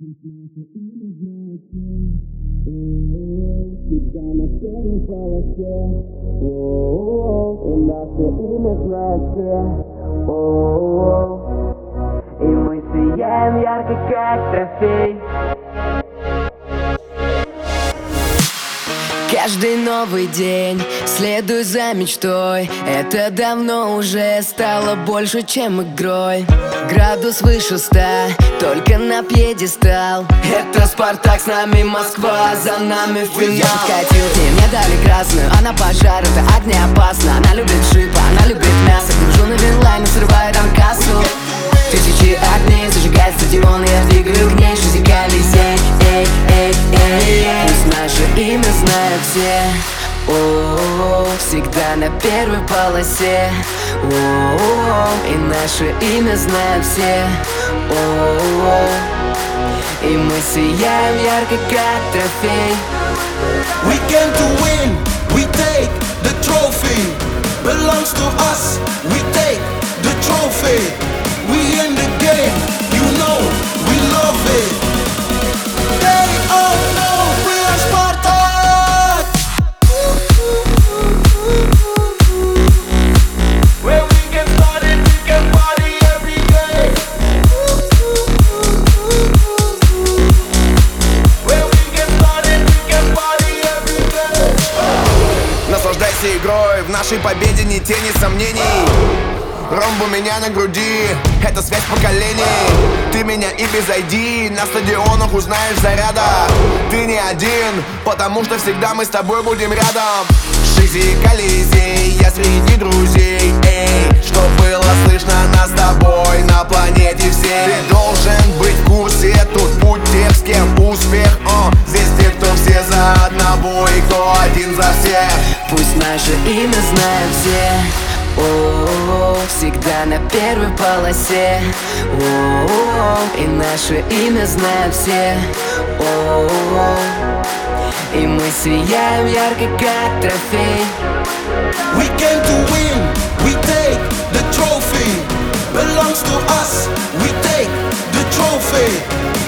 Тебя на первой полосе, и наше имя знают все. И мы сияем ярко, как трофей. Каждый новый день следуй за мечтой. Это давно уже стало больше, чем игрой. Градус выше 100, только на пьедестал. Это Спартак, с нами Москва, за нами финал. Я подкатил к ней, мне дали красную. Она пожар, это огнеопасно. Она любит шипа, она любит мясо. Гружу на винлайн и срываю там кассу. Тысячи огней зажигает стадион. Я двигаю к ней, жизнь Колизей. Эй, эй, эй, эй. Пусть наше имя знают все. Всегда на первой полосе. И наше имя знают все. И мы сияем ярко, как трофей. We came to win, we take the trophy. Belongs to us, we take the trophy. We in the game, you know, we love it. They all know we are Sparta. Where we get started, we can party every day. Where we get started, we can party every day. Наслаждайся игрой, в нашей победе ни тени сомнений. Ромб у меня на груди, это связь поколений. Ты меня и без ID на стадионах узнаешь заряда. Ты не один, потому что всегда мы с тобой будем рядом. Шизи, Колизей, я среди друзей. Эй, что было слышно нас с тобой на планете всей. Ты должен быть в курсе, тут путь тех, с кем успех. Здесь те, кто все за одного и кто один за всех. Пусть наше имя знают все. Всегда на первой полосе. И наше имя знают все. И мы сияем ярко, как трофей. We came to win, we take the trophy. Belongs to us, we take the trophy.